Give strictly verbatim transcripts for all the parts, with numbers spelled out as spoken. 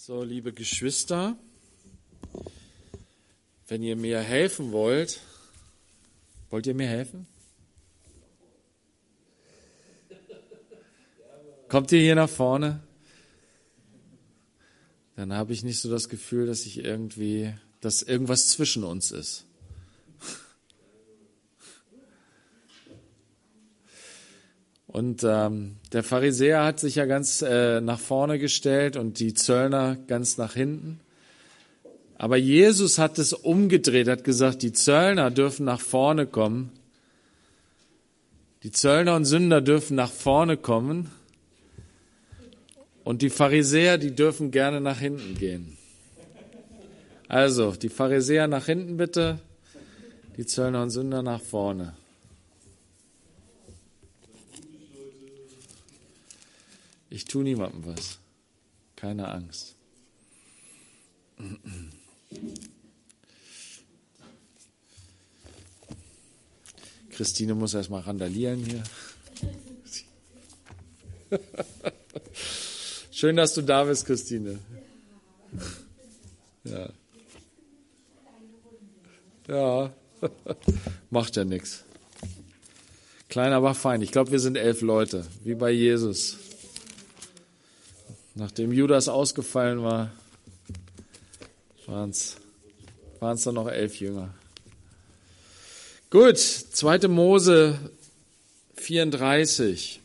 So, liebe Geschwister, wenn ihr mir helfen wollt, wollt ihr mir helfen? Kommt ihr hier nach vorne? Dann habe ich nicht so das Gefühl, dass ich irgendwie, dass irgendwas zwischen uns ist. Und ähm, der Pharisäer hat sich ja ganz äh, nach vorne gestellt und die Zöllner ganz nach hinten. Aber Jesus hat es umgedreht, hat gesagt, die Zöllner dürfen nach vorne kommen. Die Zöllner und Sünder dürfen nach vorne kommen. Und die Pharisäer, die dürfen gerne nach hinten gehen. Also, die Pharisäer nach hinten bitte, die Zöllner und Sünder nach vorne. Ich tue niemandem was. Keine Angst. Christine muss erst mal randalieren hier. Schön, dass du da bist, Christine. Ja. Ja. Macht ja nichts. Klein, aber fein. Ich glaube, wir sind elf Leute, wie bei Jesus. Nachdem Judas ausgefallen war, waren es waren es dann noch elf Jünger. Gut, zweite Mose vierunddreißig.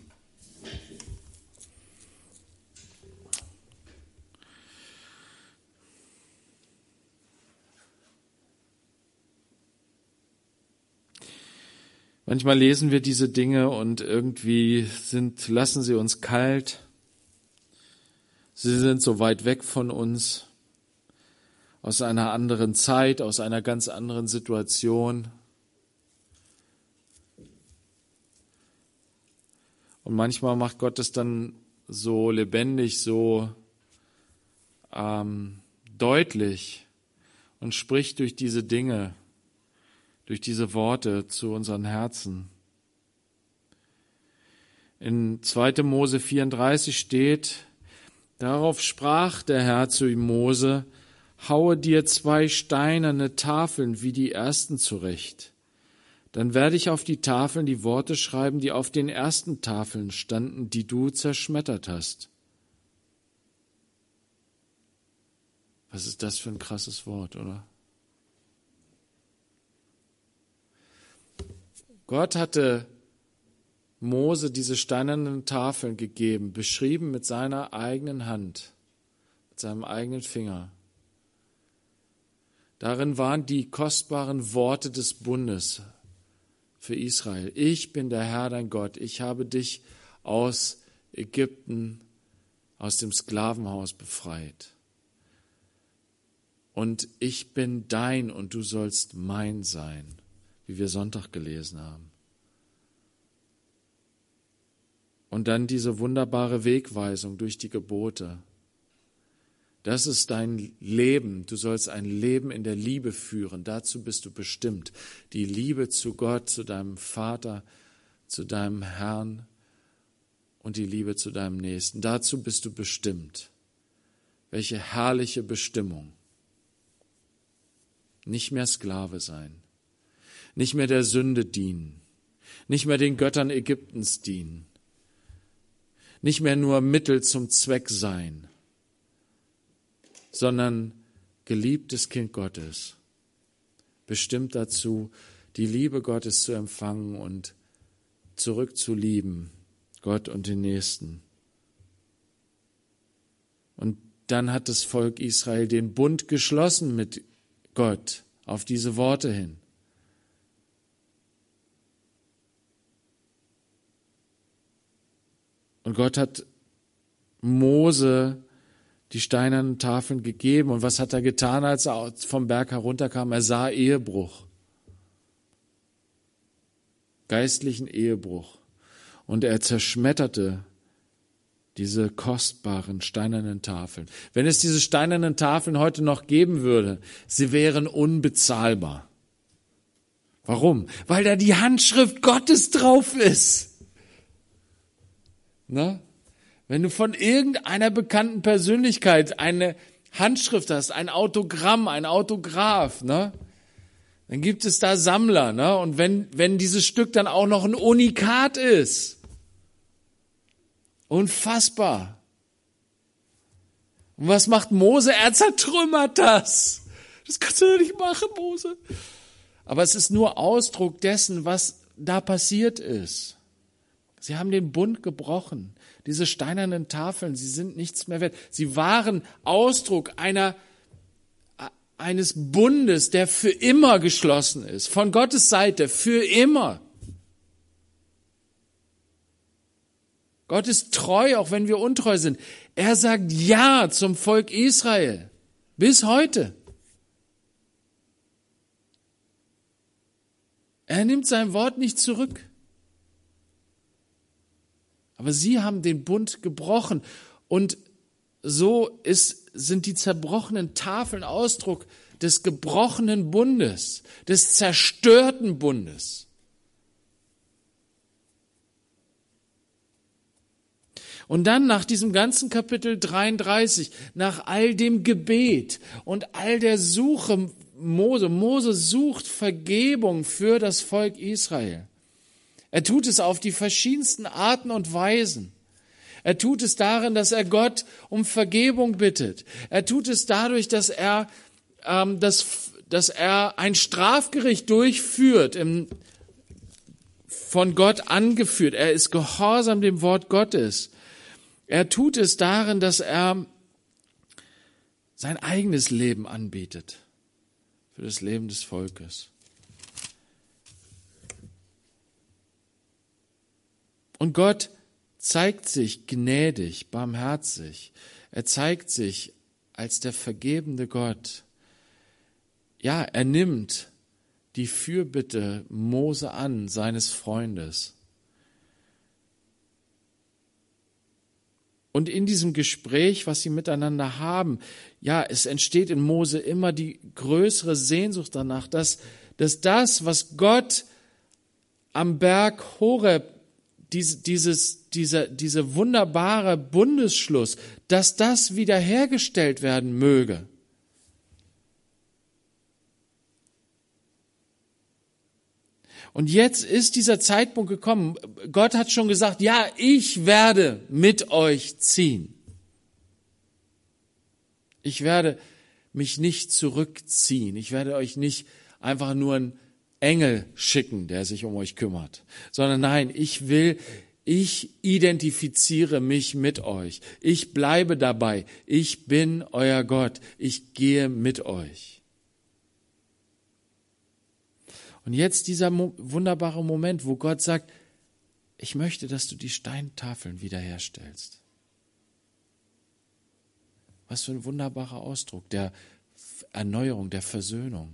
Manchmal lesen wir diese Dinge und irgendwie sind, lassen sie uns kalt. Sie sind so weit weg von uns, aus einer anderen Zeit, aus einer ganz anderen Situation. Und manchmal macht Gott es dann so lebendig, so ähm, deutlich und spricht durch diese Dinge, durch diese Worte zu unseren Herzen. In zweite Mose vierunddreißig steht: Darauf sprach der Herr zu Mose: Haue dir zwei steinerne Tafeln wie die ersten zurecht. Dann werde ich auf die Tafeln die Worte schreiben, die auf den ersten Tafeln standen, die du zerschmettert hast. Was ist das für ein krasses Wort, oder? Gott hatte Mose diese steinernen Tafeln gegeben, beschrieben mit seiner eigenen Hand, mit seinem eigenen Finger. Darin waren die kostbaren Worte des Bundes für Israel. Ich bin der Herr, dein Gott. Ich habe dich aus Ägypten, aus dem Sklavenhaus befreit. Und ich bin dein und du sollst mein sein, wie wir Sonntag gelesen haben. Und dann diese wunderbare Wegweisung durch die Gebote. Das ist dein Leben. Du sollst ein Leben in der Liebe führen. Dazu bist du bestimmt. Die Liebe zu Gott, zu deinem Vater, zu deinem Herrn und die Liebe zu deinem Nächsten. Dazu bist du bestimmt. Welche herrliche Bestimmung. Nicht mehr Sklave sein. Nicht mehr der Sünde dienen. Nicht mehr den Göttern Ägyptens dienen. Nicht mehr nur Mittel zum Zweck sein, sondern geliebtes Kind Gottes, bestimmt dazu, die Liebe Gottes zu empfangen und zurückzulieben, Gott und den Nächsten. Und dann hat das Volk Israel den Bund geschlossen mit Gott auf diese Worte hin. Und Gott hat Mose die steinernen Tafeln gegeben. Und was hat er getan, als er vom Berg herunterkam? Er sah Ehebruch. Geistlichen Ehebruch. Und er zerschmetterte diese kostbaren steinernen Tafeln. Wenn es diese steinernen Tafeln heute noch geben würde, sie wären unbezahlbar. Warum? Weil da die Handschrift Gottes drauf ist. Na? Wenn du von irgendeiner bekannten Persönlichkeit eine Handschrift hast, ein Autogramm, ein Autograph, ne? Dann gibt es da Sammler, ne? Und wenn, wenn dieses Stück dann auch noch ein Unikat ist, unfassbar. Und was macht Mose? Er zertrümmert das. Das kannst du doch nicht machen, Mose. Aber es ist nur Ausdruck dessen, was da passiert ist. Sie haben den Bund gebrochen. Diese steinernen Tafeln, sie sind nichts mehr wert. Sie waren Ausdruck einer, eines Bundes, der für immer geschlossen ist. Von Gottes Seite, für immer. Gott ist treu, auch wenn wir untreu sind. Er sagt Ja zum Volk Israel. Bis heute. Er nimmt sein Wort nicht zurück. Aber sie haben den Bund gebrochen. Und so ist, sind die zerbrochenen Tafeln Ausdruck des gebrochenen Bundes, des zerstörten Bundes. Und dann nach diesem ganzen Kapitel dreiunddreißig, nach all dem Gebet und all der Suche Mose, Mose sucht Vergebung für das Volk Israel. Er tut es auf die verschiedensten Arten und Weisen. Er tut es darin, dass er Gott um Vergebung bittet. Er tut es dadurch, dass er, ähm, dass, dass er ein Strafgericht durchführt, im, von Gott angeführt. Er ist gehorsam dem Wort Gottes. Er tut es darin, dass er sein eigenes Leben anbietet für das Leben des Volkes. Und Gott zeigt sich gnädig, barmherzig. Er zeigt sich als der vergebende Gott. Ja, er nimmt die Fürbitte Mose an, seines Freundes. Und in diesem Gespräch, was sie miteinander haben, ja, es entsteht in Mose immer die größere Sehnsucht danach, dass, dass das, was Gott am Berg Horeb, diese, dieses, dieser, dieser wunderbare Bundesschluss, dass das wiederhergestellt werden möge. Und jetzt ist dieser Zeitpunkt gekommen. Gott hat schon gesagt, ja, ich werde mit euch ziehen. Ich werde mich nicht zurückziehen. Ich werde euch nicht einfach nur einen Engel schicken, der sich um euch kümmert, sondern nein, ich will, ich identifiziere mich mit euch. Ich bleibe dabei. Ich bin euer Gott. Ich gehe mit euch. Und jetzt dieser mo- wunderbare Moment, wo Gott sagt, ich möchte, dass du die Steintafeln wiederherstellst. Was für ein wunderbarer Ausdruck der Erneuerung, der Versöhnung.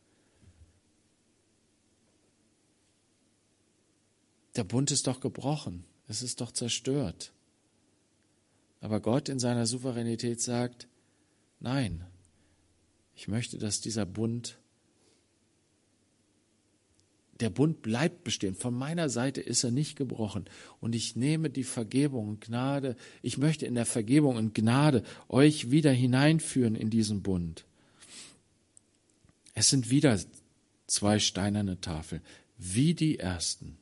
Der Bund ist doch gebrochen, es ist doch zerstört. Aber Gott in seiner Souveränität sagt, nein, ich möchte, dass dieser Bund Der Bund bleibt bestehen. Von meiner Seite ist er nicht gebrochen. Und ich nehme die Vergebung und Gnade, ich möchte in der Vergebung und Gnade euch wieder hineinführen in diesen Bund. Es sind wieder zwei steinerne Tafeln, wie die ersten.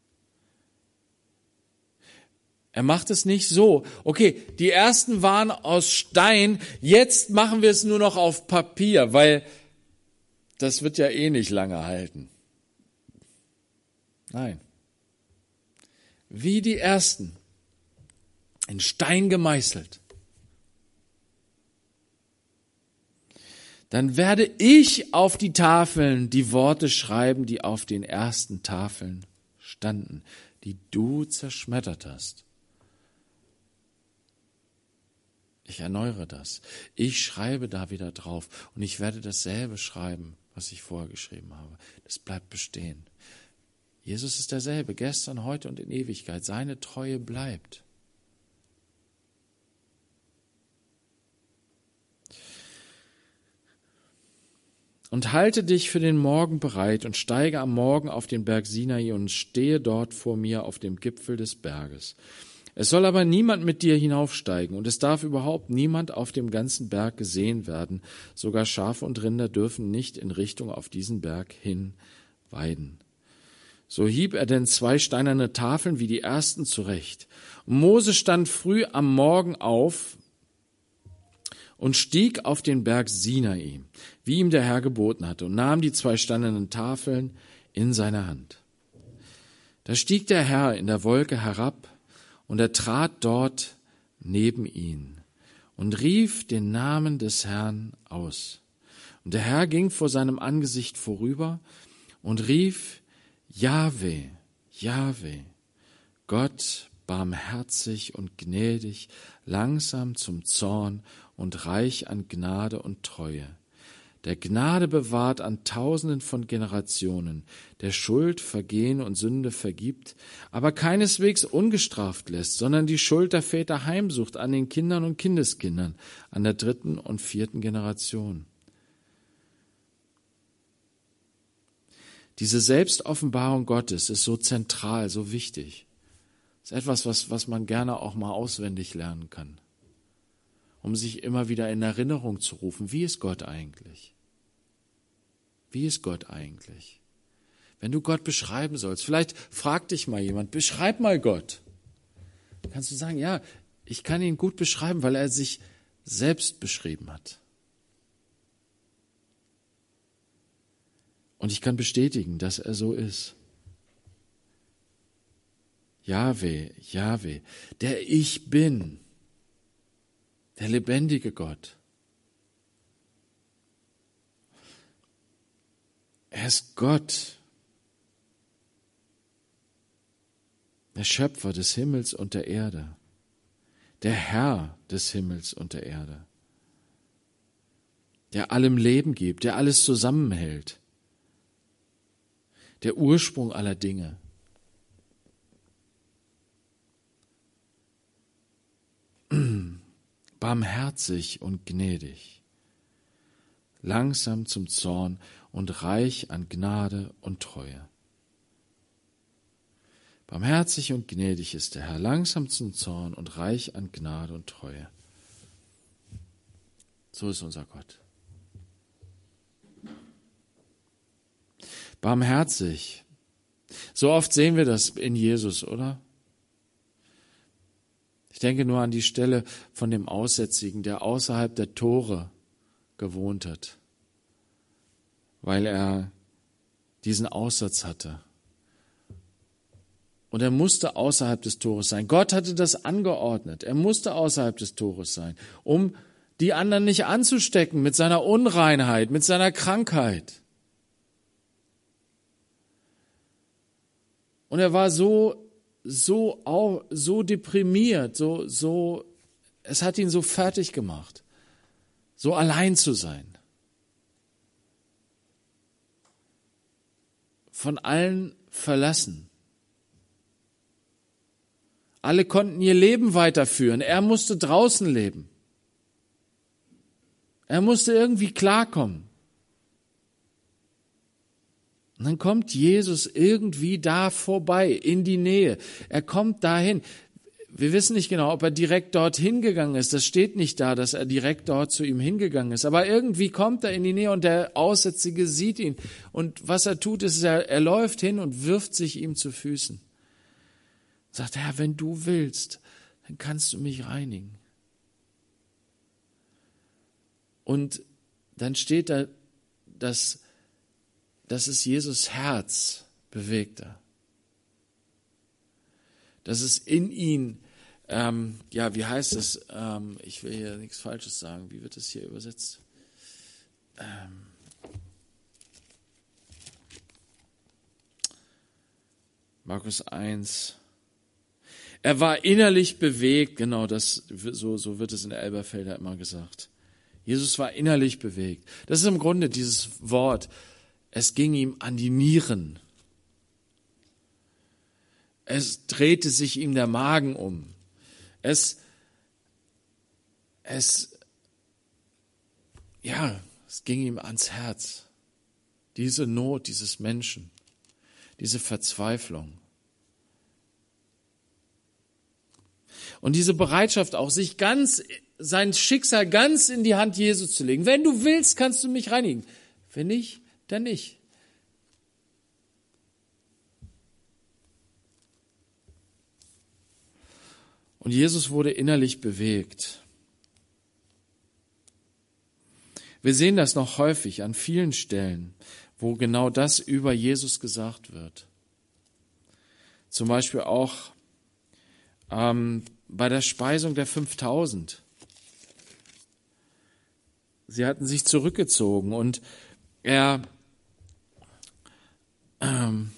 Er macht es nicht so, okay, die ersten waren aus Stein, jetzt machen wir es nur noch auf Papier, weil das wird ja eh nicht lange halten. Nein. Wie die ersten, in Stein gemeißelt. Dann werde ich auf die Tafeln die Worte schreiben, die auf den ersten Tafeln standen, die du zerschmettert hast. Ich erneuere das. Ich schreibe da wieder drauf und ich werde dasselbe schreiben, was ich vorher geschrieben habe. Das bleibt bestehen. Jesus ist derselbe, gestern, heute und in Ewigkeit. Seine Treue bleibt. Und halte dich für den Morgen bereit und steige am Morgen auf den Berg Sinai und stehe dort vor mir auf dem Gipfel des Berges. Es soll aber niemand mit dir hinaufsteigen, und es darf überhaupt niemand auf dem ganzen Berg gesehen werden. Sogar Schafe und Rinder dürfen nicht in Richtung auf diesen Berg hin weiden. So hieb er denn zwei steinerne Tafeln wie die ersten zurecht. Und Mose stand früh am Morgen auf und stieg auf den Berg Sinai, wie ihm der Herr geboten hatte, und nahm die zwei steinernen Tafeln in seine Hand. Da stieg der Herr in der Wolke herab, und er trat dort neben ihn und rief den Namen des Herrn aus. Und der Herr ging vor seinem Angesicht vorüber und rief: Jahwe, Jahwe, Gott barmherzig und gnädig, langsam zum Zorn und reich an Gnade und Treue, der Gnade bewahrt an Tausenden von Generationen, der Schuld, Vergehen und Sünde vergibt, aber keineswegs ungestraft lässt, sondern die Schuld der Väter heimsucht an den Kindern und Kindeskindern, an der dritten und vierten Generation. Diese Selbstoffenbarung Gottes ist so zentral, so wichtig. Das ist etwas, was, was man gerne auch mal auswendig lernen kann, um sich immer wieder in Erinnerung zu rufen, wie ist Gott eigentlich? Wie ist Gott eigentlich? Wenn du Gott beschreiben sollst, vielleicht fragt dich mal jemand, beschreib mal Gott. Dann kannst du sagen, ja, ich kann ihn gut beschreiben, weil er sich selbst beschrieben hat. Und ich kann bestätigen, dass er so ist. Jahwe, Jahwe, der Ich Bin, der lebendige Gott. Er ist Gott, der Schöpfer des Himmels und der Erde, der Herr des Himmels und der Erde, der allem Leben gibt, der alles zusammenhält, der Ursprung aller Dinge. Barmherzig und gnädig, langsam zum Zorn und reich an Gnade und Treue. Barmherzig und gnädig ist der Herr, langsam zum Zorn und reich an Gnade und Treue. So ist unser Gott. Barmherzig. So oft sehen wir das in Jesus, oder? Ich denke nur an die Stelle von dem Aussätzigen, der außerhalb der Tore gewohnt hat, weil er diesen Aussatz hatte. Und er musste außerhalb des Tores sein. Gott hatte das angeordnet. Er musste außerhalb des Tores sein, um die anderen nicht anzustecken mit seiner Unreinheit, mit seiner Krankheit. Und er war so so auch so deprimiert, so so es hat ihn so fertig gemacht, so allein zu sein. Von allen verlassen. Alle konnten ihr Leben weiterführen. Er musste draußen leben. Er musste irgendwie klarkommen. Und dann kommt Jesus irgendwie da vorbei, in die Nähe. Er kommt dahin. Wir wissen nicht genau, ob er direkt dorthin gegangen ist. Das steht nicht da, dass er direkt dort zu ihm hingegangen ist. Aber irgendwie kommt er in die Nähe und der Aussätzige sieht ihn. Und was er tut, ist, er, er läuft hin und wirft sich ihm zu Füßen. Sagt, Herr, wenn du willst, dann kannst du mich reinigen. Und dann steht da, dass dass es Jesus Herz bewegte. Dass es in ihn, ähm, ja, wie heißt es, ähm, ich will hier nichts Falsches sagen, wie wird es hier übersetzt? Ähm, Markus eins. Er war innerlich bewegt, genau, das, so, so wird es in der Elberfelder immer gesagt. Jesus war innerlich bewegt. Das ist im Grunde dieses Wort. Es ging ihm an die Nieren. Es drehte sich ihm der Magen um. Es, es, ja, es ging ihm ans Herz. Diese Not dieses Menschen, diese Verzweiflung. Und diese Bereitschaft auch, sich ganz, sein Schicksal ganz in die Hand Jesu zu legen. Wenn du willst, kannst du mich reinigen. Wenn nicht, dann nicht. Und Jesus wurde innerlich bewegt. Wir sehen das noch häufig an vielen Stellen, wo genau das über Jesus gesagt wird. Zum Beispiel auch ähm, bei der Speisung der fünftausend. Sie hatten sich zurückgezogen und er, ähm,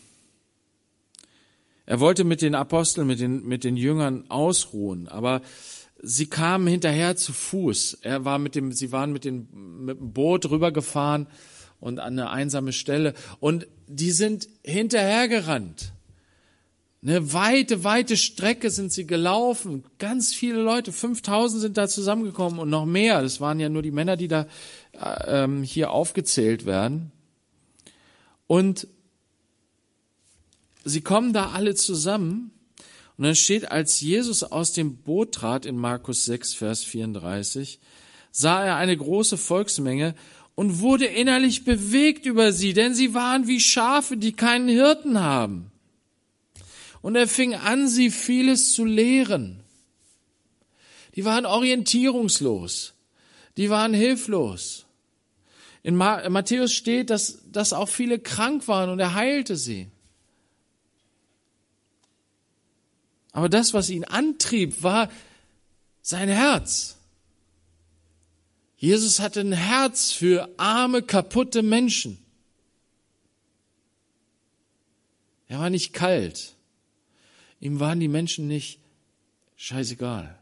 er wollte mit den Aposteln, mit den, mit den Jüngern ausruhen, aber sie kamen hinterher zu Fuß. Er war mit dem, sie waren mit, den, mit dem Boot rübergefahren und an eine einsame Stelle und die sind hinterhergerannt. Eine weite, weite Strecke sind sie gelaufen. Ganz viele Leute, fünftausend sind da zusammengekommen und noch mehr. Das waren ja nur die Männer, die da äh, hier aufgezählt werden. Und sie kommen da alle zusammen. Und dann steht, als Jesus aus dem Boot trat in Markus sechs, Vers vierunddreißig, sah er eine große Volksmenge und wurde innerlich bewegt über sie, denn sie waren wie Schafe, die keinen Hirten haben. Und er fing an, sie vieles zu lehren. Die waren orientierungslos. Die waren hilflos. In Matthäus steht, dass, dass auch viele krank waren und er heilte sie. Aber das, was ihn antrieb, war sein Herz. Jesus hatte ein Herz für arme, kaputte Menschen. Er war nicht kalt. Ihm waren die Menschen nicht scheißegal.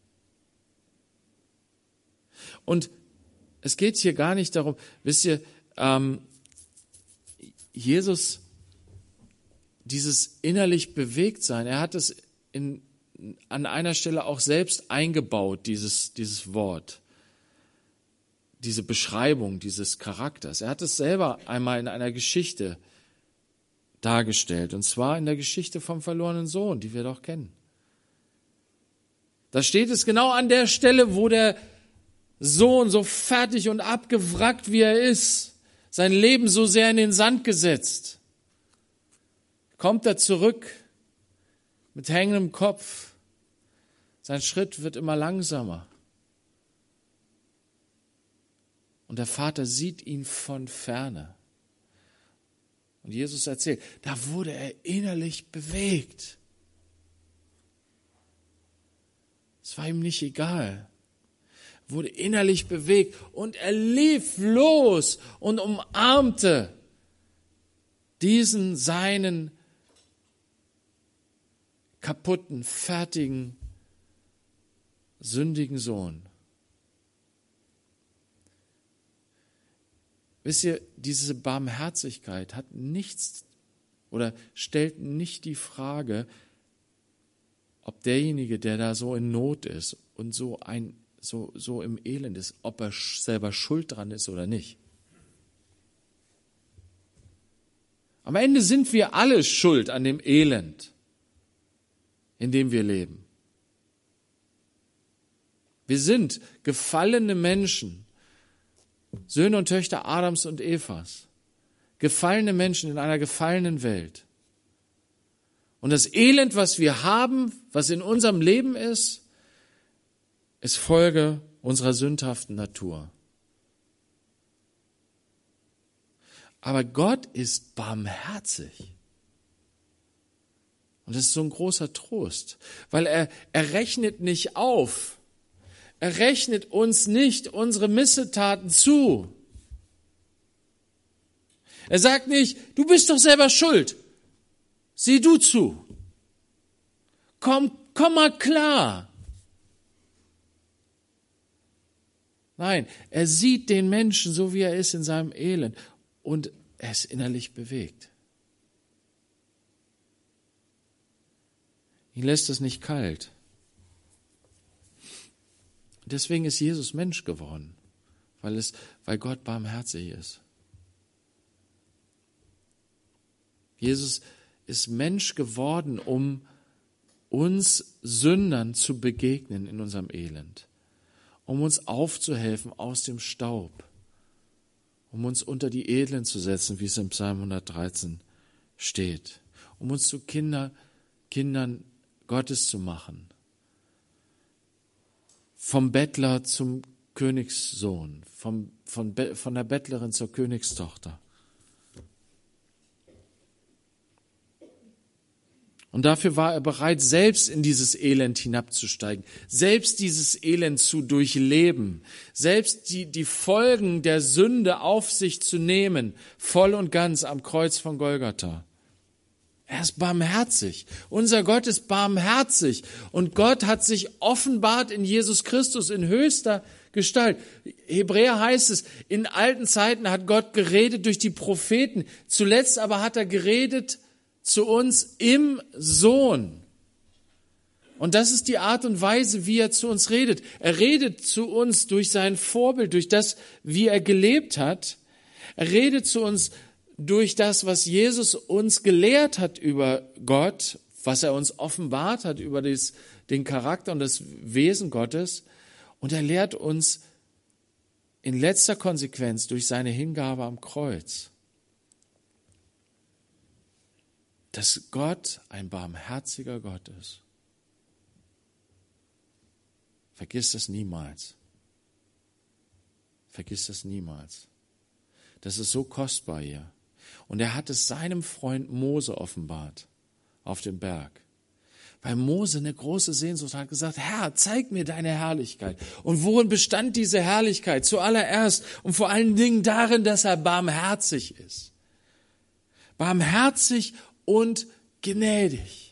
Und es geht hier gar nicht darum, wisst ihr, ähm, Jesus, dieses innerlich bewegt sein, er hat es in, an einer Stelle auch selbst eingebaut, dieses, dieses Wort, diese Beschreibung dieses Charakters. Er hat es selber einmal in einer Geschichte dargestellt, und zwar in der Geschichte vom verlorenen Sohn, die wir doch kennen. Da steht es genau an der Stelle, wo der Sohn so fertig und abgewrackt wie er ist, sein Leben so sehr in den Sand gesetzt, kommt er zurück mit hängendem Kopf. Sein Schritt wird immer langsamer. Und der Vater sieht ihn von ferne. Und Jesus erzählt, da wurde er innerlich bewegt. Es war ihm nicht egal. Er wurde innerlich bewegt und er lief los und umarmte diesen seinen kaputten, fertigen, sündigen Sohn. Wisst ihr, diese Barmherzigkeit hat nichts oder stellt nicht die Frage, ob derjenige, der da so in Not ist und so ein so so im Elend ist, ob er selber schuld dran ist oder nicht. Am Ende sind wir alle schuld an dem Elend, in dem wir leben. Wir sind gefallene Menschen, Söhne und Töchter Adams und Evas, gefallene Menschen in einer gefallenen Welt. Und das Elend, was wir haben, was in unserem Leben ist, ist Folge unserer sündhaften Natur. Aber Gott ist barmherzig. Und das ist so ein großer Trost, weil er, er rechnet nicht auf. Er rechnet uns nicht unsere Missetaten zu. Er sagt nicht, du bist doch selber schuld. Sieh du zu. Komm, komm mal klar. Nein, er sieht den Menschen so, wie er ist in seinem Elend und er ist innerlich bewegt. Ihn lässt es nicht kalt. Deswegen ist Jesus Mensch geworden, weil es, weil Gott barmherzig ist. Jesus ist Mensch geworden, um uns Sündern zu begegnen in unserem Elend, um uns aufzuhelfen aus dem Staub, um uns unter die Edlen zu setzen, wie es im Psalm hundertdreizehn steht, um uns zu Kinder, Kindern Gottes zu machen, vom Bettler zum Königssohn, vom, von, von der Bettlerin zur Königstochter. Und dafür war er bereit, selbst in dieses Elend hinabzusteigen, selbst dieses Elend zu durchleben, selbst die, die Folgen der Sünde auf sich zu nehmen, voll und ganz am Kreuz von Golgatha. Er ist barmherzig. Unser Gott ist barmherzig. Und Gott hat sich offenbart in Jesus Christus in höchster Gestalt. Hebräer heißt es, in alten Zeiten hat Gott geredet durch die Propheten. Zuletzt aber hat er geredet zu uns im Sohn. Und das ist die Art und Weise, wie er zu uns redet. Er redet zu uns durch sein Vorbild, durch das, wie er gelebt hat. Er redet zu uns durch das, was Jesus uns gelehrt hat über Gott, was er uns offenbart hat über das, den Charakter und das Wesen Gottes. Und er lehrt uns in letzter Konsequenz durch seine Hingabe am Kreuz, dass Gott ein barmherziger Gott ist. Vergiss das niemals. Vergiss das niemals. Das ist so kostbar hier. Und er hat es seinem Freund Mose offenbart auf dem Berg. Weil Mose eine große Sehnsucht hat, gesagt, Herr, zeig mir deine Herrlichkeit. Und worin bestand diese Herrlichkeit? Zuallererst und vor allen Dingen darin, dass er barmherzig ist. Barmherzig und gnädig.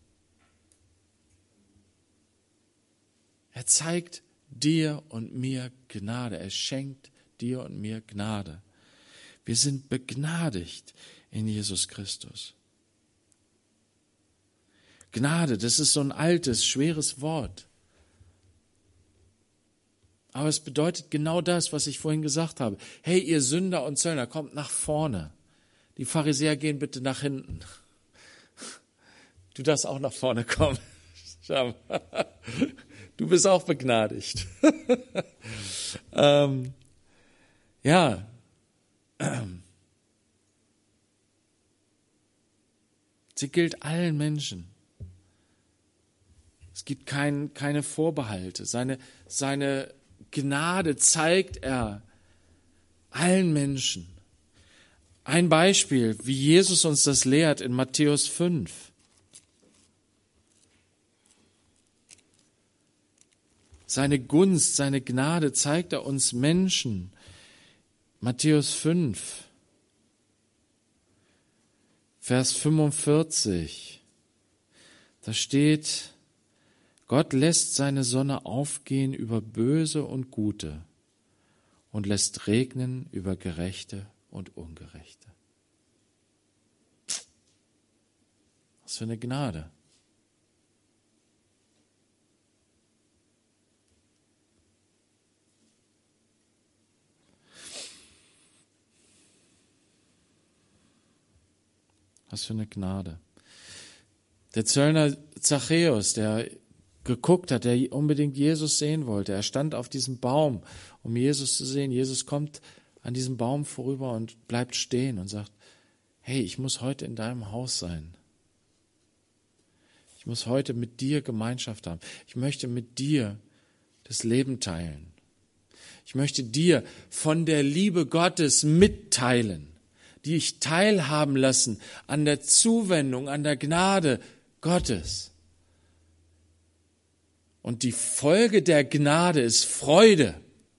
Er zeigt dir und mir Gnade. Er schenkt dir und mir Gnade. Wir sind begnadigt in Jesus Christus. Gnade, das ist so ein altes, schweres Wort. Aber es bedeutet genau das, was ich vorhin gesagt habe. Hey, ihr Sünder und Zöllner, kommt nach vorne. Die Pharisäer gehen bitte nach hinten. Du darfst auch nach vorne kommen. Schau mal. Du bist auch begnadigt. ähm, ja. Sie gilt allen Menschen. Es gibt kein, keine Vorbehalte. Seine, seine Gnade zeigt er allen Menschen. Ein Beispiel, wie Jesus uns das lehrt in Matthäus fünf. Seine Gunst, seine Gnade zeigt er uns Menschen. Matthäus fünf, Vers fünfundvierzig. Da steht, Gott lässt seine Sonne aufgehen über Böse und Gute und lässt regnen über Gerechte und Ungerechte. Was für eine Gnade. Was für eine Gnade. Der Zöllner Zachäus, der geguckt hat, der unbedingt Jesus sehen wollte, er stand auf diesem Baum, um Jesus zu sehen. Jesus kommt an diesem Baum vorüber und bleibt stehen und sagt, hey, ich muss heute in deinem Haus sein. Ich muss heute mit dir Gemeinschaft haben. Ich möchte mit dir das Leben teilen. Ich möchte dir von der Liebe Gottes mitteilen, die ich teilhaben lassen an der Zuwendung, an der Gnade Gottes. Und die Folge der Gnade ist Freude.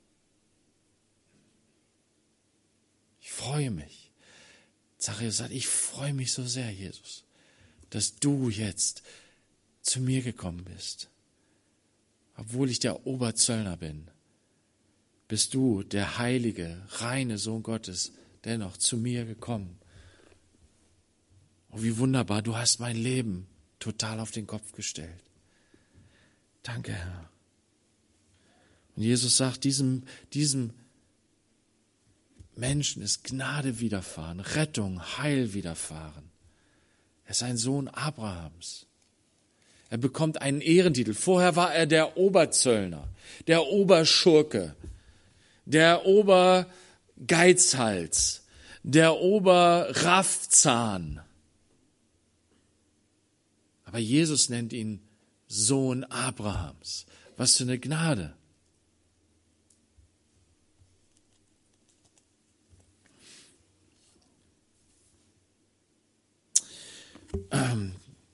Ich freue mich. Zachäus sagt, ich freue mich so sehr, Jesus, dass du jetzt zu mir gekommen bist. Obwohl ich der Oberzöllner bin, bist du, der heilige, reine Sohn Gottes, dennoch zu mir gekommen. Oh, wie wunderbar, du hast mein Leben total auf den Kopf gestellt. Danke, Herr. Und Jesus sagt, diesem, diesem Menschen ist Gnade widerfahren, Rettung, Heil widerfahren. Er ist ein Sohn Abrahams. Er bekommt einen Ehrentitel. Vorher war er der Oberzöllner, der Oberschurke, der Obergeizhals, der Oberraffzahn. Aber Jesus nennt ihn Sohn Abrahams. Was für eine Gnade. Ähm,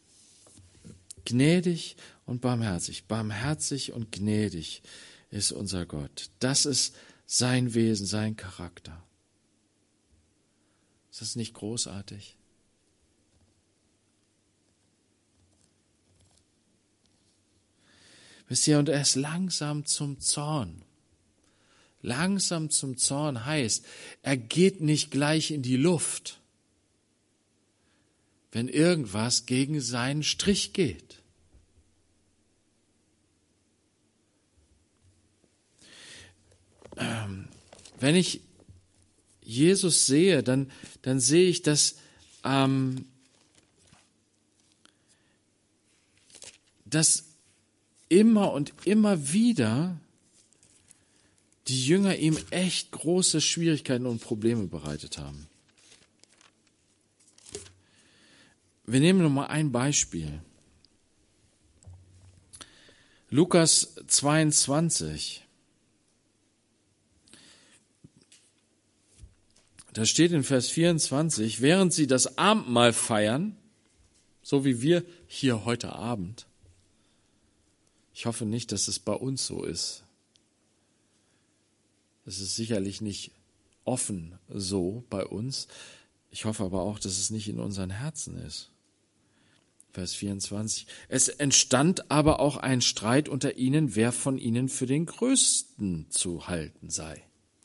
gnädig und barmherzig. Barmherzig und gnädig ist unser Gott. Das ist sein Wesen, sein Charakter. Ist das nicht großartig? Wisst ihr, und er ist langsam zum Zorn. Langsam zum Zorn heißt, er geht nicht gleich in die Luft, wenn irgendwas gegen seinen Strich geht. Ähm, wenn ich Jesus sehe, dann, dann sehe ich, dass, ähm, dass immer und immer wieder die Jünger ihm echt große Schwierigkeiten und Probleme bereitet haben. Wir nehmen noch mal ein Beispiel. Lukas zweiundzwanzig. Da steht in Vers vierundzwanzig, während sie das Abendmahl feiern, so wie wir hier heute Abend. Ich hoffe nicht, dass es bei uns so ist. Es ist sicherlich nicht offen so bei uns. Ich hoffe aber auch, dass es nicht in unseren Herzen ist. Vers vierundzwanzig. Es entstand aber auch ein Streit unter ihnen, wer von ihnen für den Größten zu halten sei.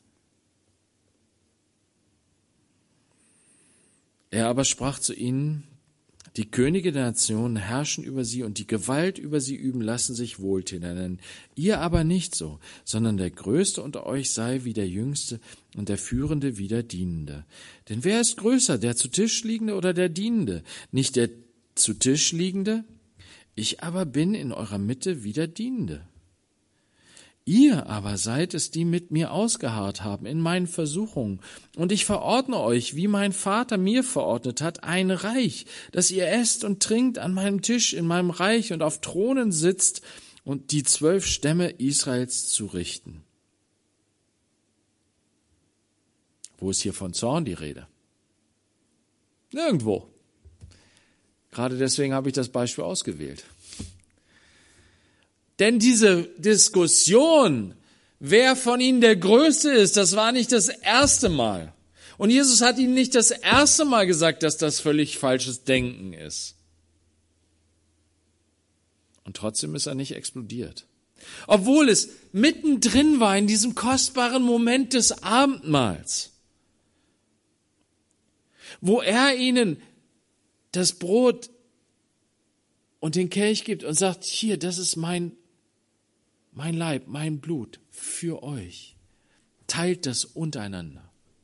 Er aber sprach zu ihnen, die Könige der Nationen herrschen über sie und die Gewalt über sie üben lassen sich Wohltäter nennen. Ihr aber nicht so, sondern der Größte unter euch sei wie der Jüngste und der Führende wie der Dienende. Denn wer ist größer, der zu Tisch liegende oder der Dienende? Nicht der zu Tisch liegende? Ich aber bin in eurer Mitte wie der Dienende. Ihr aber seid es, die mit mir ausgeharrt haben in meinen Versuchungen. Und ich verordne euch, wie mein Vater mir verordnet hat, ein Reich, dass ihr esst und trinkt an meinem Tisch in meinem Reich und auf Thronen sitzt und die zwölf Stämme Israels zu richten. Wo ist hier von Zorn die Rede? Nirgendwo. Gerade deswegen habe ich das Beispiel ausgewählt. Denn diese Diskussion, wer von ihnen der Größte ist, das war nicht das erste Mal. Und Jesus hat ihnen nicht das erste Mal gesagt, dass das völlig falsches Denken ist. Und trotzdem ist er nicht explodiert. Obwohl es mittendrin war in diesem kostbaren Moment des Abendmahls, wo er ihnen das Brot und den Kelch gibt und sagt, hier, das ist mein Mein Leib, mein Blut für euch. Teilt das untereinander.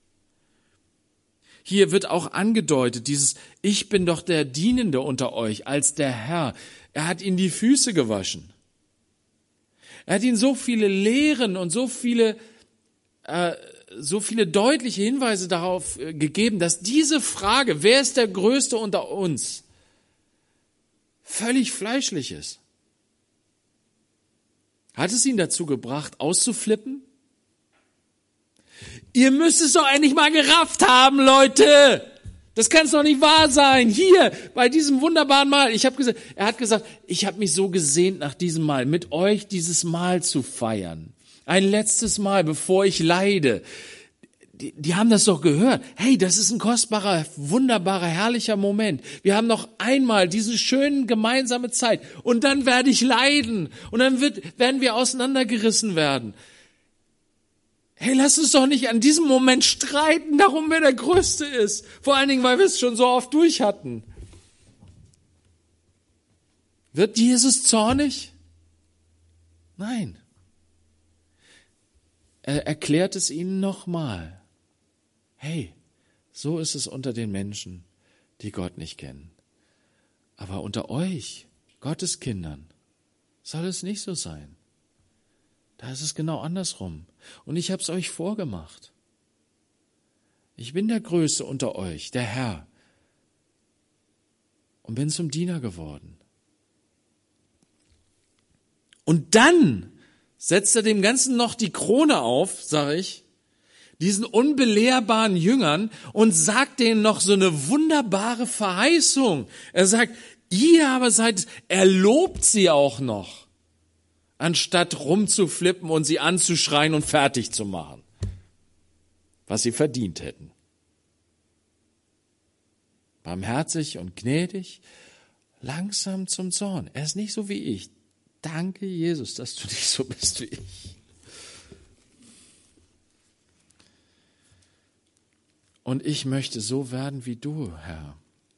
Hier wird auch angedeutet, dieses Ich bin doch der Dienende unter euch als der Herr. Er hat ihnen die Füße gewaschen. Er hat ihnen so viele Lehren und so viele, äh, so viele deutliche Hinweise darauf äh, gegeben, dass diese Frage, wer ist der Größte unter uns, völlig fleischlich ist. Hat es ihn dazu gebracht, auszuflippen? Ihr müsst es doch endlich mal gerafft haben, Leute! Das kann es doch nicht wahr sein. Hier, bei diesem wunderbaren Mahl. Ich habe gesagt, er hat gesagt, ich habe mich so gesehnt nach diesem Mahl, mit euch dieses Mahl zu feiern. Ein letztes Mal, bevor ich leide. Die, die haben das doch gehört. Hey, das ist ein kostbarer, wunderbarer, herrlicher Moment. Wir haben noch einmal diese schöne gemeinsame Zeit. Und dann werde ich leiden. Und dann wird, werden wir auseinandergerissen werden. Hey, lass uns doch nicht an diesem Moment streiten, darum wer der Größte ist. Vor allen Dingen, weil wir es schon so oft durch hatten. Wird Jesus zornig? Nein. Er erklärt es ihnen nochmal. Hey, so ist es unter den Menschen, die Gott nicht kennen. Aber unter euch, Gottes Kindern soll es nicht so sein. Da ist es genau andersrum. Und ich habe es euch vorgemacht. Ich bin der Größte unter euch, der Herr. Und bin zum Diener geworden. Und dann setzt er dem Ganzen noch die Krone auf, sage ich, diesen unbelehrbaren Jüngern und sagt denen noch so eine wunderbare Verheißung. Er sagt, ihr aber seid, er lobt sie auch noch, anstatt rumzuflippen und sie anzuschreien und fertig zu machen, was sie verdient hätten. Barmherzig und gnädig, langsam zum Zorn. Er ist nicht so wie ich. Danke, Jesus, dass du nicht so bist wie ich. Und ich möchte so werden wie du, Herr.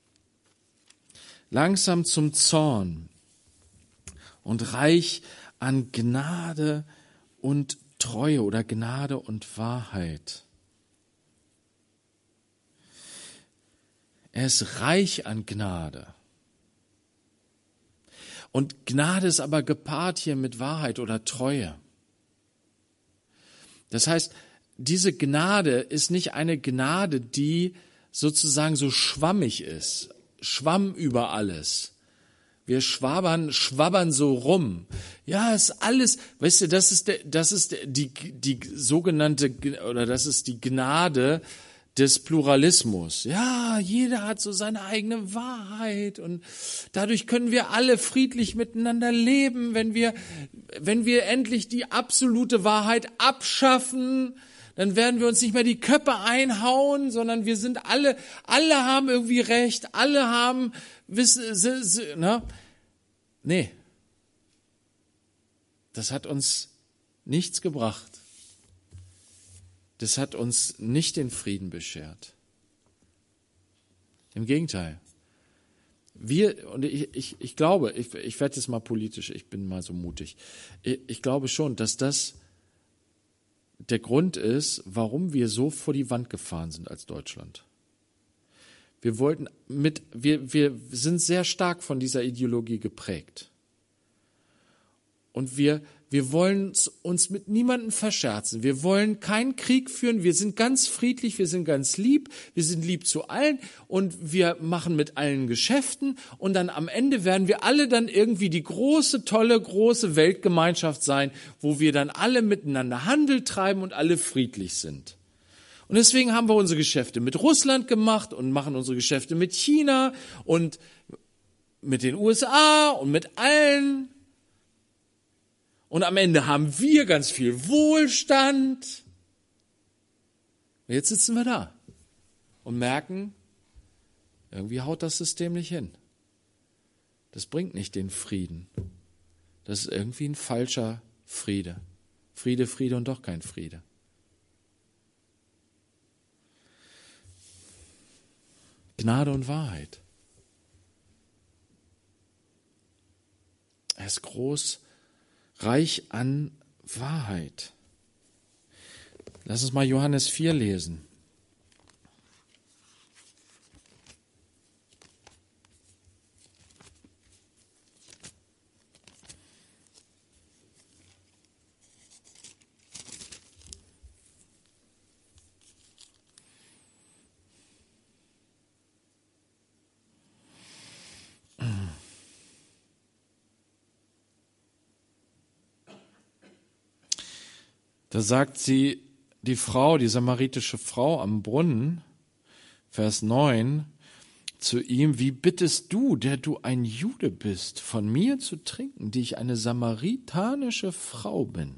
Langsam zum Zorn und reich an Gnade und Treue oder Gnade und Wahrheit. Er ist reich an Gnade. Und Gnade ist aber gepaart hier mit Wahrheit oder Treue. Das heißt, diese Gnade ist nicht eine Gnade, die sozusagen so schwammig ist. Schwamm über alles. Wir schwabern, schwabbern so rum. Ja, ist alles, weißt du, das ist der, das ist die, die sogenannte, oder das ist die Gnade des Pluralismus. Ja, jeder hat so seine eigene Wahrheit und dadurch können wir alle friedlich miteinander leben, wenn wir, wenn wir endlich die absolute Wahrheit abschaffen. Dann werden wir uns nicht mehr die Köpfe einhauen, sondern wir sind alle, alle haben irgendwie Recht, alle haben, wissen, ne? Nee. Das hat uns nichts gebracht. Das hat uns nicht den Frieden beschert. Im Gegenteil. Wir, und ich, ich, ich glaube, ich, ich werde jetzt mal politisch, ich bin mal so mutig. Ich, ich glaube schon, dass das der Grund ist, warum wir so vor die Wand gefahren sind als Deutschland. Wir wollten mit, wir, wir sind sehr stark von dieser Ideologie geprägt. Und wir, wir wollen uns mit niemandem verscherzen. Wir wollen keinen Krieg führen. Wir sind ganz friedlich, wir sind ganz lieb. Wir sind lieb zu allen und wir machen mit allen Geschäften. Und dann am Ende werden wir alle dann irgendwie die große, tolle, große Weltgemeinschaft sein, wo wir dann alle miteinander Handel treiben und alle friedlich sind. Und deswegen haben wir unsere Geschäfte mit Russland gemacht und machen unsere Geschäfte mit China und mit den U S A und mit allen. Und am Ende haben wir ganz viel Wohlstand. Und jetzt sitzen wir da und merken, irgendwie haut das System nicht hin. Das bringt nicht den Frieden. Das ist irgendwie ein falscher Friede. Friede, Friede und doch kein Friede. Gnade und Wahrheit. Er ist groß, reich an Wahrheit. Lass uns mal Johannes vier lesen. Da sagt sie, die Frau, die samaritische Frau am Brunnen, Vers neun, zu ihm, wie bittest du, der du ein Jude bist, von mir zu trinken, die ich eine samaritanische Frau bin?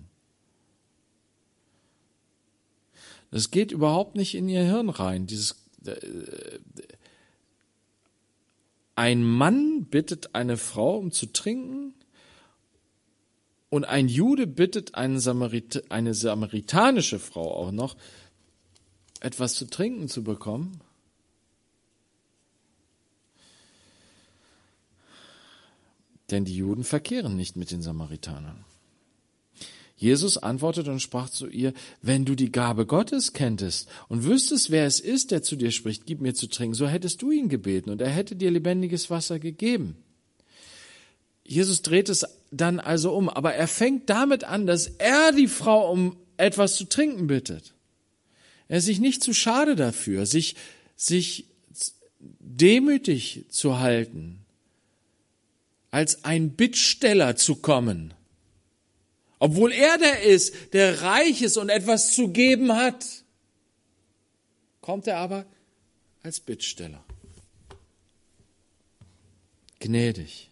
Das geht überhaupt nicht in ihr Hirn rein. Dieses, äh, ein Mann bittet eine Frau, um zu trinken, und ein Jude bittet eine, Samarit- eine samaritanische Frau auch noch, etwas zu trinken zu bekommen. Denn die Juden verkehren nicht mit den Samaritanern. Jesus antwortete und sprach zu ihr, wenn du die Gabe Gottes kenntest und wüsstest, wer es ist, der zu dir spricht, gib mir zu trinken, so hättest du ihn gebeten und er hätte dir lebendiges Wasser gegeben. Jesus dreht es dann also um, aber er fängt damit an, dass er die Frau um etwas zu trinken bittet. Er ist sich nicht zu schade dafür, sich, sich demütig zu halten, als ein Bittsteller zu kommen. Obwohl er der ist, der reich ist und etwas zu geben hat, kommt er aber als Bittsteller. Gnädig.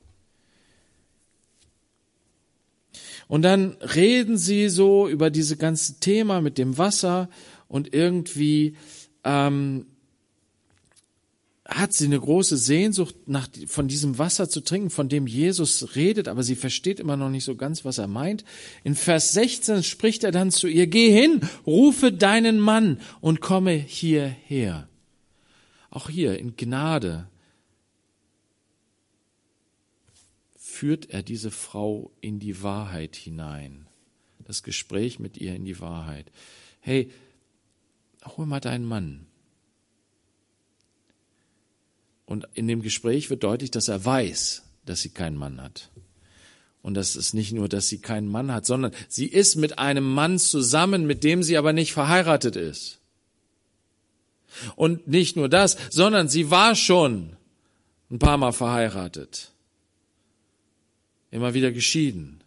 Und dann reden sie so über dieses ganze Thema mit dem Wasser und irgendwie ähm, hat sie eine große Sehnsucht, nach, von diesem Wasser zu trinken, von dem Jesus redet, aber sie versteht immer noch nicht so ganz, was er meint. In Vers sechzehn spricht er dann zu ihr, geh hin, rufe deinen Mann und komme hierher. Auch hier in Gnade führt er diese Frau in die Wahrheit hinein. Das Gespräch mit ihr in die Wahrheit. Hey, hol mal deinen Mann. Und in dem Gespräch wird deutlich, dass er weiß, dass sie keinen Mann hat. Und das ist nicht nur, dass sie keinen Mann hat, sondern sie ist mit einem Mann zusammen, mit dem sie aber nicht verheiratet ist. Und nicht nur das, sondern sie war schon ein paar Mal verheiratet. Immer wieder geschieden.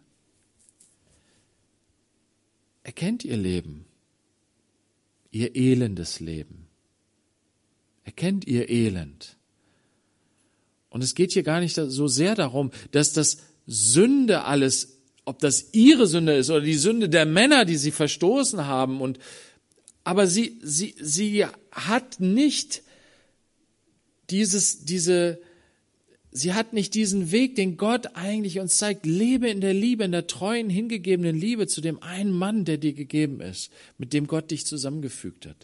Er kennt ihr Leben, ihr elendes Leben. Er kennt ihr Elend. Und es geht hier gar nicht so sehr darum, dass das Sünde alles, ob das ihre Sünde ist oder die Sünde der Männer, die sie verstoßen haben. Und, aber sie, sie, sie hat nicht dieses, diese, sie hat nicht diesen Weg, den Gott eigentlich uns zeigt. Lebe in der Liebe, in der treuen, hingegebenen Liebe zu dem einen Mann, der dir gegeben ist, mit dem Gott dich zusammengefügt hat.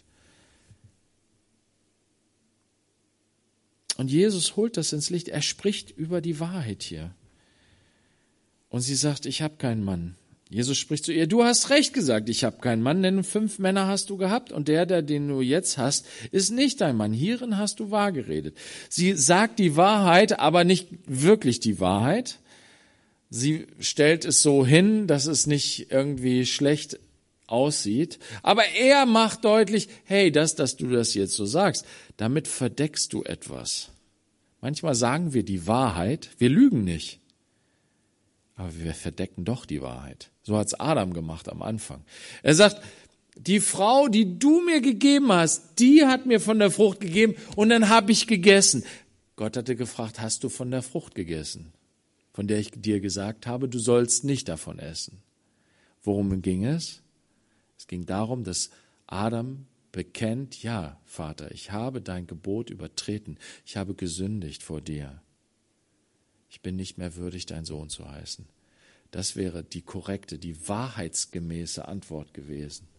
Und Jesus holt das ins Licht. Er spricht über die Wahrheit hier. Und sie sagt, ich habe keinen Mann. Jesus spricht zu ihr, du hast recht gesagt, ich habe keinen Mann, denn fünf Männer hast du gehabt und der, der den du jetzt hast, ist nicht dein Mann. Hierin hast du wahr geredet. Sie sagt die Wahrheit, aber nicht wirklich die Wahrheit. Sie stellt es so hin, dass es nicht irgendwie schlecht aussieht. Aber er macht deutlich, hey, das, dass du das jetzt so sagst, damit verdeckst du etwas. Manchmal sagen wir die Wahrheit, wir lügen nicht. Aber wir verdecken doch die Wahrheit. So hat's Adam gemacht am Anfang. Er sagt, die Frau, die du mir gegeben hast, die hat mir von der Frucht gegeben und dann habe ich gegessen. Gott hatte gefragt, hast du von der Frucht gegessen, von der ich dir gesagt habe, du sollst nicht davon essen? Worum ging es? Es ging darum, dass Adam bekennt, ja, Vater, ich habe dein Gebot übertreten, ich habe gesündigt vor dir. Ich bin nicht mehr würdig, dein Sohn zu heißen. Das wäre die korrekte, die wahrheitsgemäße Antwort gewesen.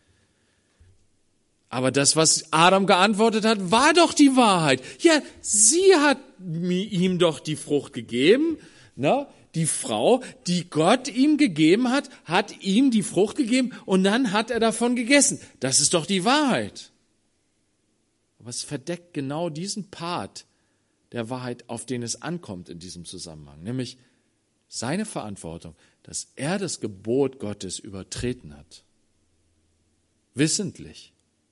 Aber das, was Adam geantwortet hat, war doch die Wahrheit. Ja, sie hat ihm doch die Frucht gegeben, ne? Die Frau, die Gott ihm gegeben hat, hat ihm die Frucht gegeben und dann hat er davon gegessen. Das ist doch die Wahrheit. Aber es verdeckt genau diesen Part der Wahrheit, auf den es ankommt in diesem Zusammenhang, nämlich seine Verantwortung, dass er das Gebot Gottes übertreten hat. Wissentlich.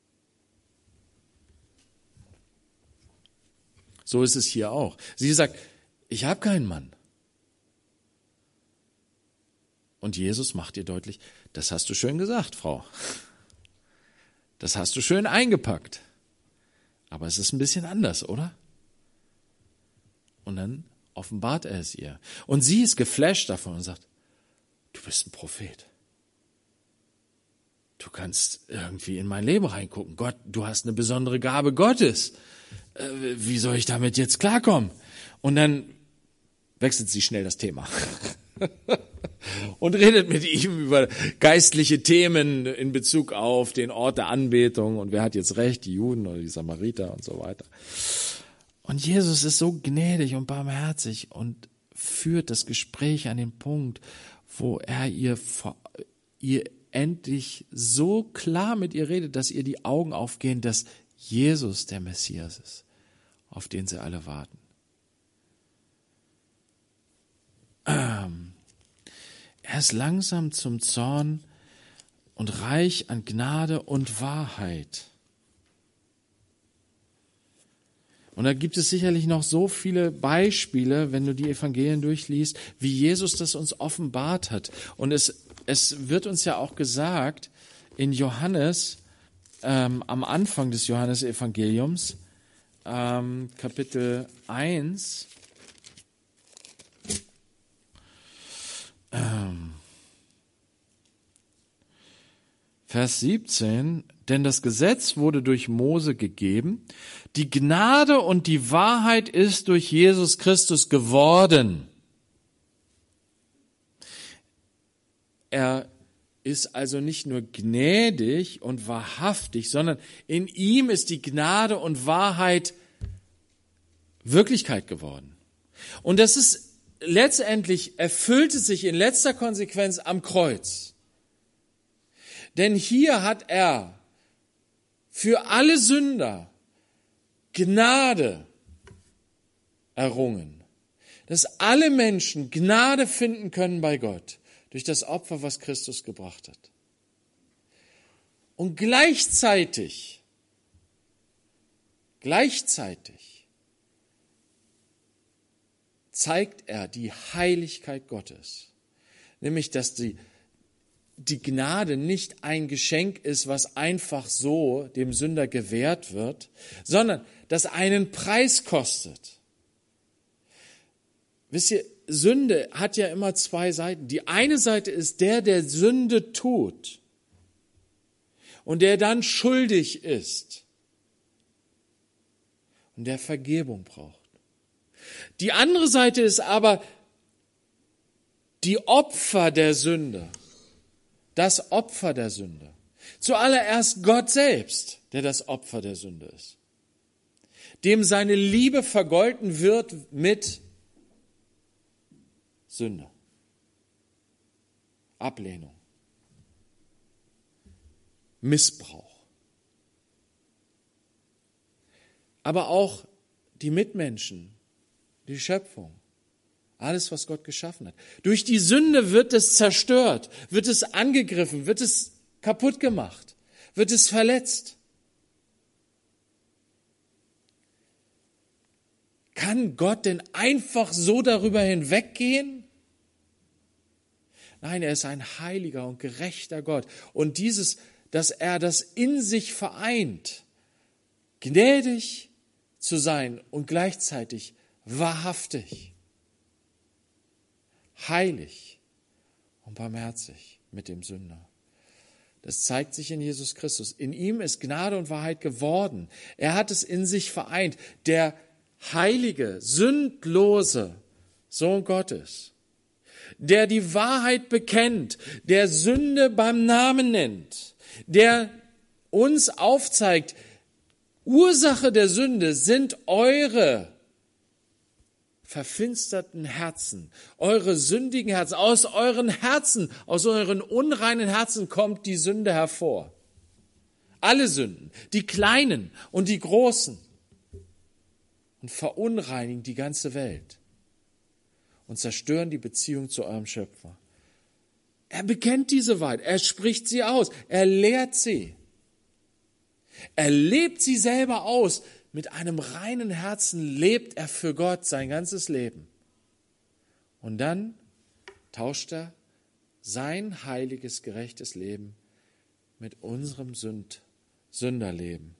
So ist es hier auch. Sie sagt, ich habe keinen Mann. Und Jesus macht ihr deutlich, das hast du schön gesagt, Frau. Das hast du schön eingepackt. Aber es ist ein bisschen anders, oder? Und dann offenbart er es ihr. Und sie ist geflasht davon und sagt, du bist ein Prophet. Du kannst irgendwie in mein Leben reingucken. Gott, du hast eine besondere Gabe Gottes. Äh, wie soll ich damit jetzt klarkommen? Und dann wechselt sie schnell das Thema. Und redet mit ihm über geistliche Themen in Bezug auf den Ort der Anbetung und wer hat jetzt recht, die Juden oder die Samariter und so weiter. Und Jesus ist so gnädig und barmherzig und führt das Gespräch an den Punkt, wo er ihr, ihr endlich so klar mit ihr redet, dass ihr die Augen aufgehen, dass Jesus der Messias ist, auf den sie alle warten. Er ist langsam zum Zorn und reich an Gnade und Wahrheit. Und da gibt es sicherlich noch so viele Beispiele, wenn du die Evangelien durchliest, wie Jesus das uns offenbart hat. Und es, es wird uns ja auch gesagt in Johannes, ähm, am Anfang des Johannesevangeliums, ähm, Kapitel eins, ähm, Vers siebzehn, denn das Gesetz wurde durch Mose gegeben, die Gnade und die Wahrheit ist durch Jesus Christus geworden. Er ist also nicht nur gnädig und wahrhaftig, sondern in ihm ist die Gnade und Wahrheit Wirklichkeit geworden. Und das ist letztendlich, erfüllte sich in letzter Konsequenz am Kreuz. Denn hier hat er für alle Sünder Gnade errungen, dass alle Menschen Gnade finden können bei Gott durch das Opfer, was Christus gebracht hat. Und gleichzeitig, gleichzeitig zeigt er die Heiligkeit Gottes, nämlich dass die die Gnade nicht ein Geschenk ist, was einfach so dem Sünder gewährt wird, sondern das einen Preis kostet. Wisst ihr, Sünde hat ja immer zwei Seiten. Die eine Seite ist der, der Sünde tut und der dann schuldig ist und der Vergebung braucht. Die andere Seite ist aber die Opfer der Sünde. Das Opfer der Sünde. Zuallererst Gott selbst, der das Opfer der Sünde ist. Dem seine Liebe vergolten wird mit Sünde. Ablehnung. Missbrauch. Aber auch die Mitmenschen, die Schöpfung. Alles, was Gott geschaffen hat. Durch die Sünde wird es zerstört, wird es angegriffen, wird es kaputt gemacht, wird es verletzt. Kann Gott denn einfach so darüber hinweggehen? Nein, er ist ein heiliger und gerechter Gott. Und dieses, dass er das in sich vereint, gnädig zu sein und gleichzeitig wahrhaftig, heilig und barmherzig mit dem Sünder. Das zeigt sich in Jesus Christus. In ihm ist Gnade und Wahrheit geworden. Er hat es in sich vereint. Der heilige, sündlose Sohn Gottes, der die Wahrheit bekennt, der Sünde beim Namen nennt, der uns aufzeigt, Ursache der Sünde sind eure verfinsterten Herzen, eure sündigen Herzen. Aus euren Herzen, aus euren unreinen Herzen kommt die Sünde hervor. Alle Sünden, die kleinen und die großen, und verunreinigen die ganze Welt und zerstören die Beziehung zu eurem Schöpfer. Er bekennt diese Wahrheit, er spricht sie aus, er lehrt sie. Er lebt sie selber aus. Mit einem reinen Herzen lebt er für Gott sein ganzes Leben. Und dann tauscht er sein heiliges, gerechtes Leben mit unserem Sünd, Sünderleben.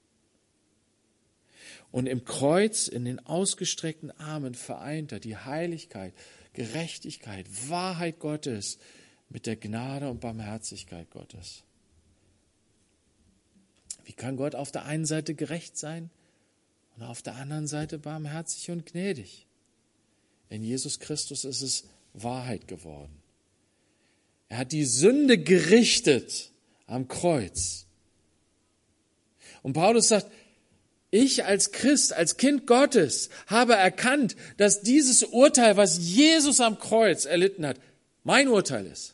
Und im Kreuz, in den ausgestreckten Armen vereint er die Heiligkeit, Gerechtigkeit, Wahrheit Gottes mit der Gnade und Barmherzigkeit Gottes. Wie kann Gott auf der einen Seite gerecht sein und auf der anderen Seite barmherzig und gnädig? In Jesus Christus ist es Wahrheit geworden. Er hat die Sünde gerichtet am Kreuz. Und Paulus sagt, ich als Christ, als Kind Gottes, habe erkannt, dass dieses Urteil, was Jesus am Kreuz erlitten hat, mein Urteil ist.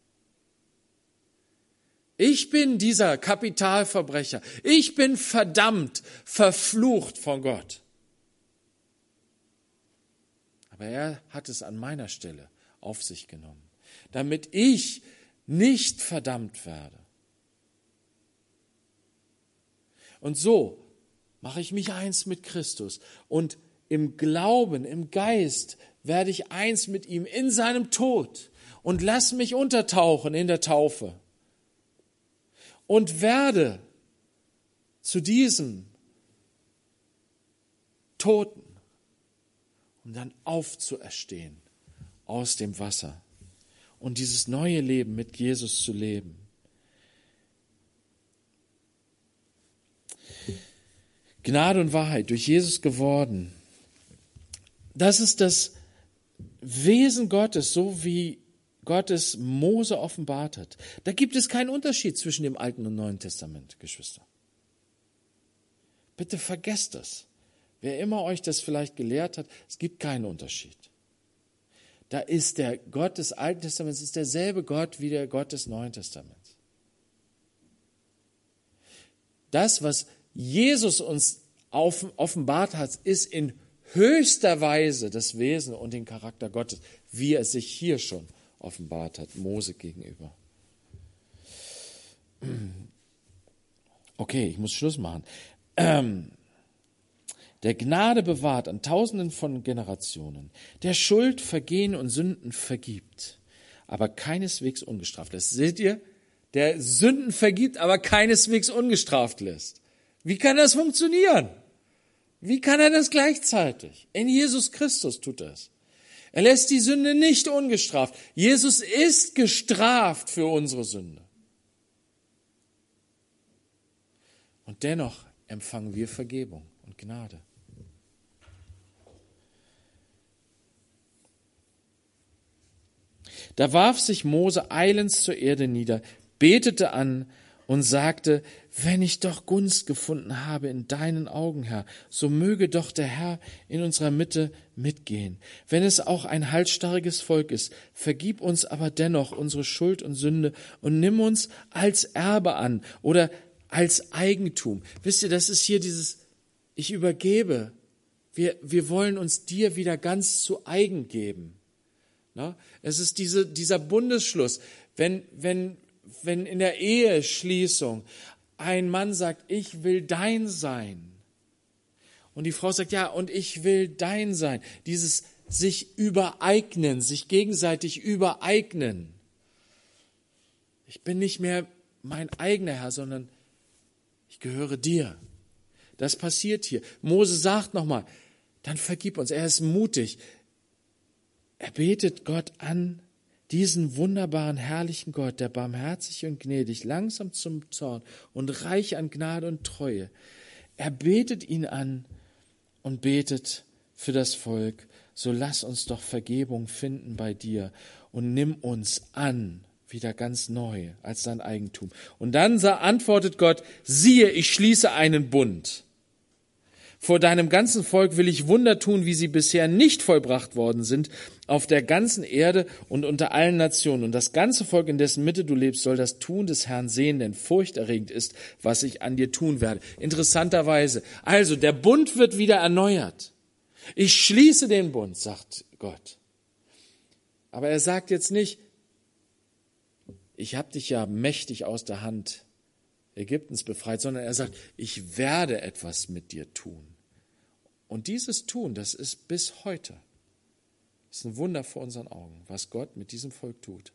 Ich bin dieser Kapitalverbrecher. Ich bin verdammt, verflucht von Gott. Aber er hat es an meiner Stelle auf sich genommen. damit ich nicht verdammt werde. Und so mache ich mich eins mit Christus und im Glauben, im Geist werde ich eins mit ihm in seinem Tod und lass mich untertauchen in der Taufe und werde zu diesem Toten, um dann aufzuerstehen aus dem Wasser und dieses neue Leben mit Jesus zu leben. Gnade und Wahrheit durch Jesus geworden. Das ist das Wesen Gottes, so wie Gott es Mose offenbart hat. Da gibt es keinen Unterschied zwischen dem Alten und Neuen Testament, Geschwister. Bitte vergesst das. Wer immer euch das vielleicht gelehrt hat, es gibt keinen Unterschied. Da ist der Gott des Alten Testaments ist derselbe Gott wie der Gott des Neuen Testaments. Das, was Jesus uns offenbart hat, ist in höchster Weise das Wesen und den Charakter Gottes, wie er sich hier schon offenbart hat, Mose gegenüber. Okay, ich muss Schluss machen. Ähm, der Gnade bewahrt an Tausenden von Generationen, der Schuld, Vergehen und Sünden vergibt, aber keineswegs ungestraft lässt. Seht ihr? Der Sünden vergibt, aber keineswegs ungestraft lässt. Wie kann das funktionieren? Wie kann er das gleichzeitig? In Jesus Christus tut das. Er lässt die Sünde nicht ungestraft. Jesus ist gestraft für unsere Sünde. Und dennoch empfangen wir Vergebung und Gnade. Da warf sich Mose eilends zur Erde nieder, betete an und sagte, wenn ich doch Gunst gefunden habe in deinen Augen, Herr, so möge doch der Herr in unserer Mitte mitgehen. Wenn es auch ein halsstarriges Volk ist, vergib uns aber dennoch unsere Schuld und Sünde und nimm uns als Erbe an oder als Eigentum. Wisst ihr, das ist hier dieses, ich übergebe. Wir, wir wollen uns dir wieder ganz zu eigen geben. Na? Es ist diese, dieser Bundesschluss. Wenn, wenn, wenn in der Eheschließung ein Mann sagt, ich will dein sein. Und die Frau sagt, ja, und ich will dein sein. Dieses sich übereignen, sich gegenseitig übereignen. Ich bin nicht mehr mein eigener Herr, sondern ich gehöre dir. Das passiert hier. Mose sagt nochmal, dann vergib uns. Er ist mutig. Er betet Gott an, diesen wunderbaren, herrlichen Gott, der barmherzig und gnädig, langsam zum Zorn und reich an Gnade und Treue. Er betet ihn an und betet für das Volk, so lass uns doch Vergebung finden bei dir und nimm uns an, wieder ganz neu, als dein Eigentum. Und dann antwortet Gott, siehe, ich schließe einen Bund. Vor deinem ganzen Volk will ich Wunder tun, wie sie bisher nicht vollbracht worden sind, auf der ganzen Erde und unter allen Nationen. Und das ganze Volk, in dessen Mitte du lebst, soll das Tun des Herrn sehen, denn furchterregend ist, was ich an dir tun werde. Interessanterweise. Also, der Bund wird wieder erneuert. Ich schließe den Bund, sagt Gott. Aber er sagt jetzt nicht, ich habe dich ja mächtig aus der Hand Ägyptens befreit, sondern er sagt, ich werde etwas mit dir tun. Und dieses Tun, das ist bis heute, das ist ein Wunder vor unseren Augen, was Gott mit diesem Volk tut.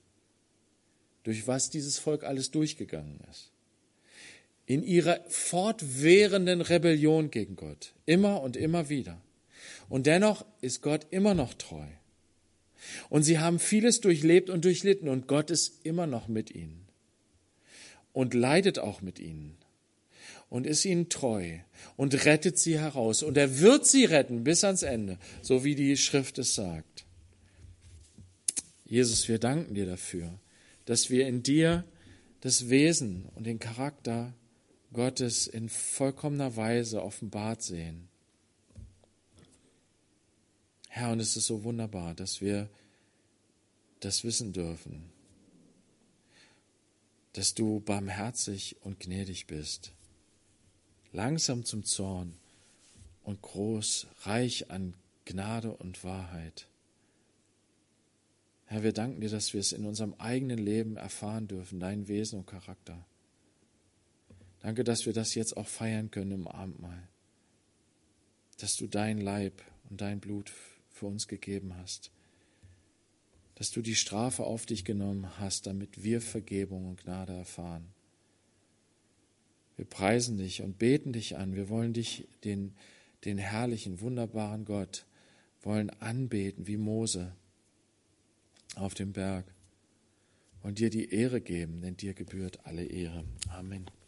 Durch was dieses Volk alles durchgegangen ist. In ihrer fortwährenden Rebellion gegen Gott, immer und immer wieder. Und dennoch ist Gott immer noch treu. Und sie haben vieles durchlebt und durchlitten und Gott ist immer noch mit ihnen. Und leidet auch mit ihnen und ist ihnen treu und rettet sie heraus. Und er wird sie retten bis ans Ende, so wie die Schrift es sagt. Jesus, wir danken dir dafür, dass wir in dir das Wesen und den Charakter Gottes in vollkommener Weise offenbart sehen. Herr, und es ist so wunderbar, dass wir das wissen dürfen, dass du barmherzig und gnädig bist, langsam zum Zorn und groß, reich an Gnade und Wahrheit. Herr, wir danken dir, dass wir es in unserem eigenen Leben erfahren dürfen, dein Wesen und Charakter. Danke, dass wir das jetzt auch feiern können im Abendmahl, dass du dein Leib und dein Blut für uns gegeben hast, dass du die Strafe auf dich genommen hast, damit wir Vergebung und Gnade erfahren. Wir preisen dich und beten dich an. Wir wollen dich, den, den herrlichen, wunderbaren Gott, wollen anbeten wie Mose auf dem Berg und dir die Ehre geben, denn dir gebührt alle Ehre. Amen.